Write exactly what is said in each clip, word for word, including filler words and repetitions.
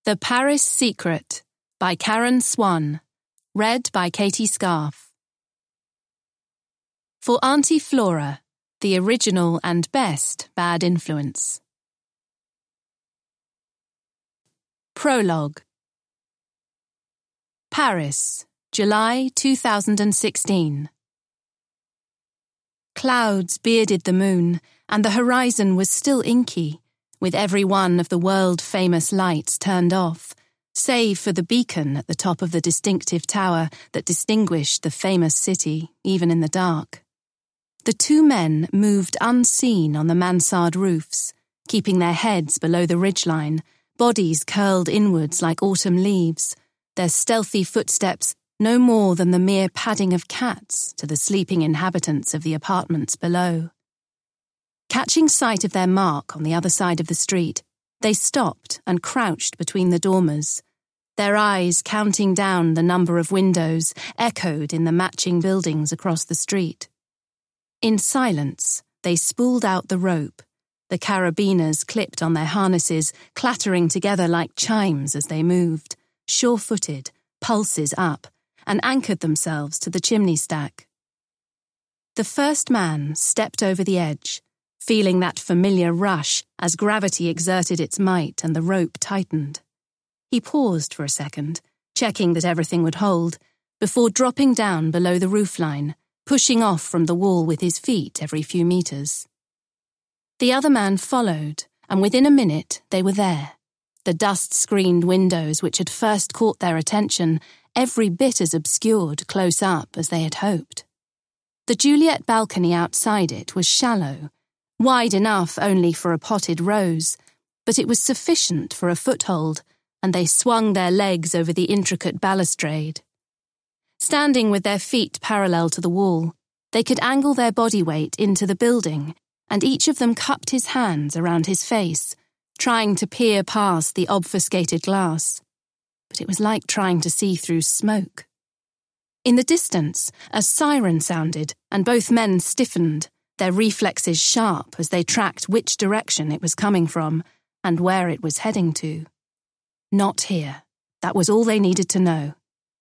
The Paris Secret by Karen Swan. Read by Katie Scarf. For Auntie Flora, the original and best bad influence. Prologue. Paris, July two thousand sixteen. Clouds bearded the moon, and the horizon was still inky, with every one of the world-famous lights turned off, save for the beacon at the top of the distinctive tower that distinguished the famous city, even in the dark. The two men moved unseen on the mansard roofs, keeping their heads below the ridgeline, bodies curled inwards like autumn leaves, their stealthy footsteps no more than the mere padding of cats to the sleeping inhabitants of the apartments below. Catching sight of their mark on the other side of the street, they stopped and crouched between the dormers, their eyes counting down the number of windows echoed in the matching buildings across the street. In silence, they spooled out the rope, the carabiners clipped on their harnesses, clattering together like chimes as they moved, sure-footed, pulses up, and anchored themselves to the chimney stack. The first man stepped over the edge, feeling that familiar rush as gravity exerted its might and the rope tightened. He paused for a second, checking that everything would hold, before dropping down below the roofline, pushing off from the wall with his feet every few meters. The other man followed, and within a minute they were there, the dust-screened windows which had first caught their attention every bit as obscured close up as they had hoped. The Juliet balcony outside it was shallow, wide enough only for a potted rose, but it was sufficient for a foothold, and they swung their legs over the intricate balustrade. Standing with their feet parallel to the wall, they could angle their body weight into the building, and each of them cupped his hands around his face, trying to peer past the obfuscated glass. But it was like trying to see through smoke. In the distance, a siren sounded, and both men stiffened, their reflexes sharp as they tracked which direction it was coming from and where it was heading to. Not here. That was all they needed to know.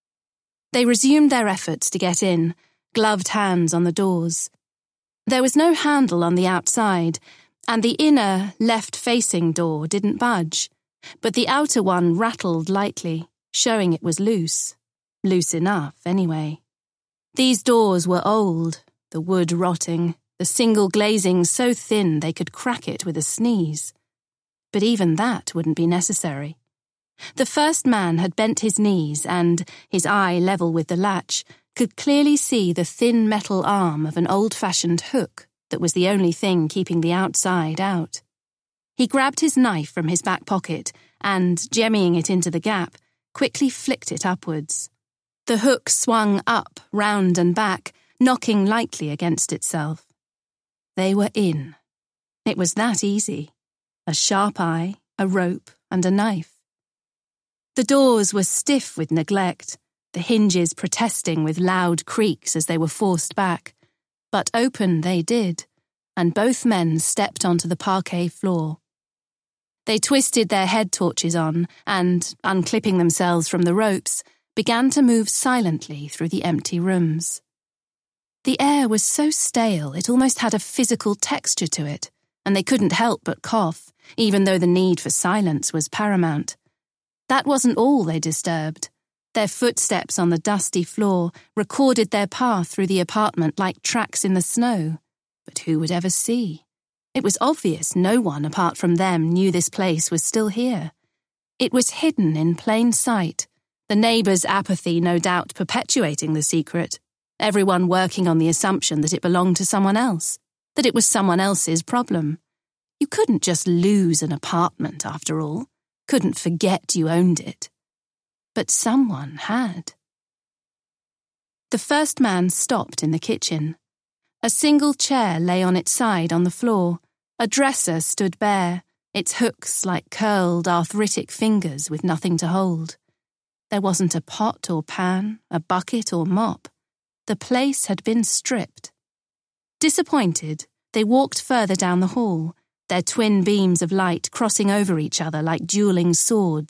They resumed their efforts to get in, gloved hands on the doors. There was no handle on the outside, and the inner, left-facing door didn't budge, but the outer one rattled lightly, showing it was loose. Loose enough, anyway. These doors were old, the wood rotting, the single glazing so thin they could crack it with a sneeze. But even that wouldn't be necessary. The first man had bent his knees and, his eye level with the latch, could clearly see the thin metal arm of an old-fashioned hook that was the only thing keeping the outside out. He grabbed his knife from his back pocket and, jemmying it into the gap, quickly flicked it upwards. The hook swung up, round and back, knocking lightly against itself. They were in. It was that easy. A sharp eye, a rope, and a knife. The doors were stiff with neglect, the hinges protesting with loud creaks as they were forced back, but open they did, and both men stepped onto the parquet floor. They twisted their head torches on and, unclipping themselves from the ropes, began to move silently through the empty rooms. The air was so stale it almost had a physical texture to it, and they couldn't help but cough, even though the need for silence was paramount. That wasn't all they disturbed. Their footsteps on the dusty floor recorded their path through the apartment like tracks in the snow. But who would ever see? It was obvious no one apart from them knew this place was still here. It was hidden in plain sight, the neighbours' apathy no doubt perpetuating the secret, everyone working on the assumption that it belonged to someone else, that it was someone else's problem. You couldn't just lose an apartment, after all. Couldn't forget you owned it. But someone had. The first man stopped in the kitchen. A single chair lay on its side on the floor. A dresser stood bare, its hooks like curled arthritic fingers with nothing to hold. There wasn't a pot or pan, a bucket or mop. The place had been stripped. Disappointed, they walked further down the hall, their twin beams of light crossing over each other like dueling swords